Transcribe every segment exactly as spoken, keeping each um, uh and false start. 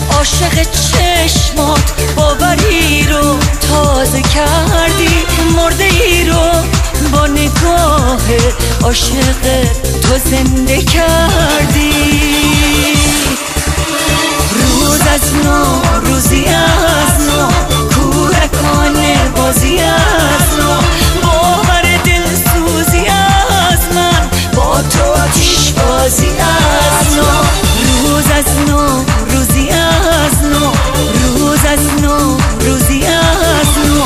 عاشق چشمات باوری رو تازه کردی، مرده ای رو با نگاه عاشق تو زنده کردی. روز از نو، روزی از نو، کودکانه بازی از نو، باور دلسوزی از من، با تو آتیش بازی از نو. روز از نو، روزی از نو، روز از نو، روزی از نو.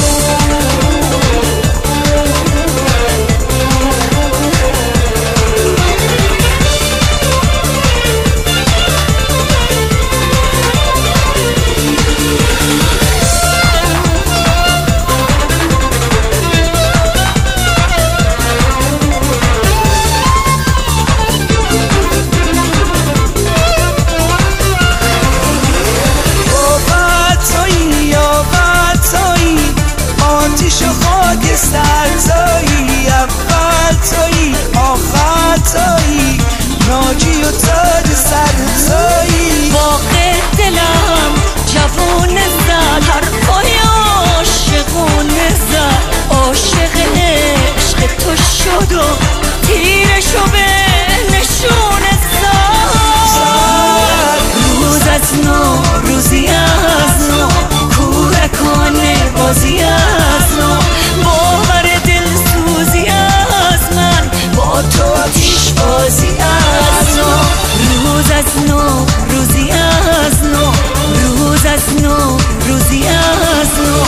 آتیش و خاک سرزایی، اول تویی آخر تویی، ناجی و تاج سرزایی. واقع دلم جوونه زد، حرفای عاشقونه زد، عاشق عشق تو شد و تیرشو به نشونه زد. روز از نو، روزی از نو، کودکانه بازی از نو، باور دلسوزی از من، با تو آتیش بازی از نو. روز از نو، روزی از نو، روز از نو، روزی از نو.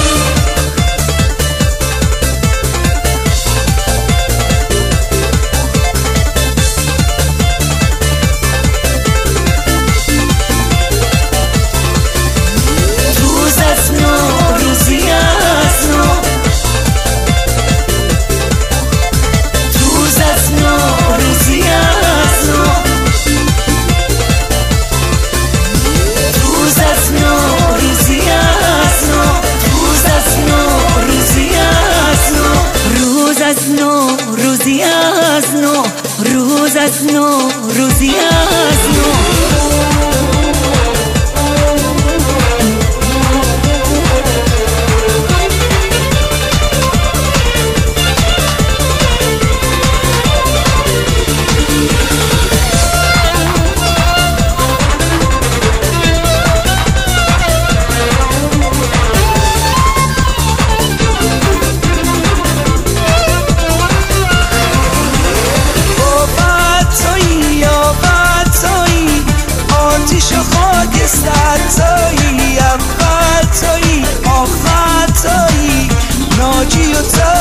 از نو، روزی از نو، روز از نو، روزی از نو. آتیش و خاک سرزایی، اول تویی آخر تویی، ناجی و